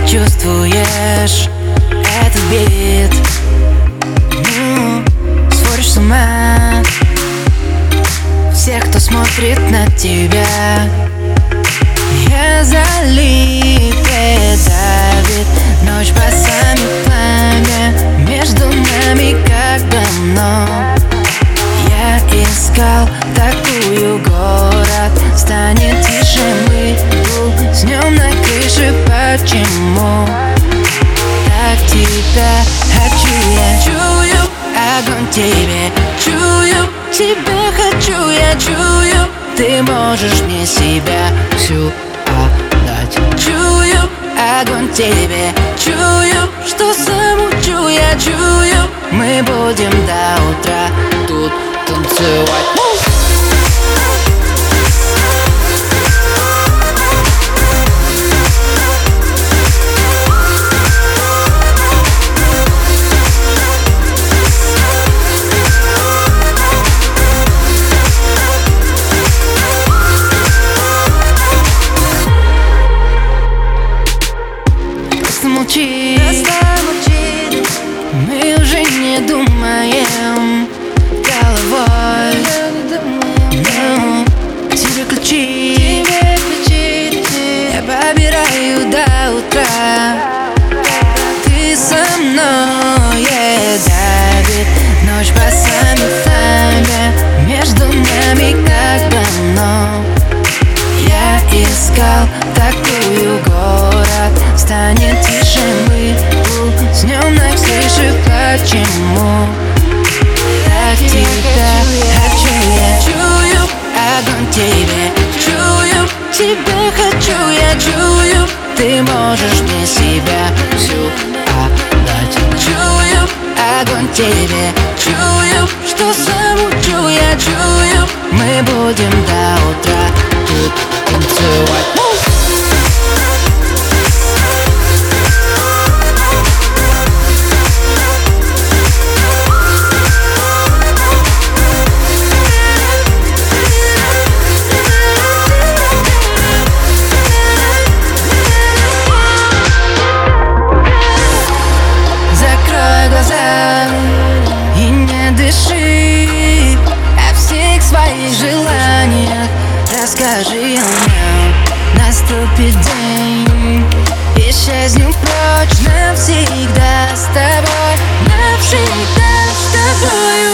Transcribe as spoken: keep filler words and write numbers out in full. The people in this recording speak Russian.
чувствуешь этот бит? Ну, сводишь с ума всех, кто смотрит на тебя. Я залип и давит ночь басами пламя между нами, как давно. Я искал такую, город станет тише, мы уснем на крыше. Почему так тебя хочу я? Чую огонь в тебе, чую тебя хочу я, чую ты можешь мне себя всю отдать. Чую огонь в тебе, чую, что замучу я, чую мы будем до утра тут танцевать. Молчит, мы уже не думаем головой. Ну, тебе ключи, я побираю до утра. Ты со мной, давит ночь басами пламя между нами, как давно. Я искал такую, город станет тише, мы уснем на крыше. Почему так тебя хочу я? Чую огонь в тебе, чую тебя хочу я, чую ты можешь мне себя всю отдать. Чую огонь в тебе, чую, что замучу я, чую мы будем до утра тут танцевать. И не дыши о всех своих желаниях. Расскажи нам, наступит день, исчезнем прочь навсегда с тобой, навсегда с тобой.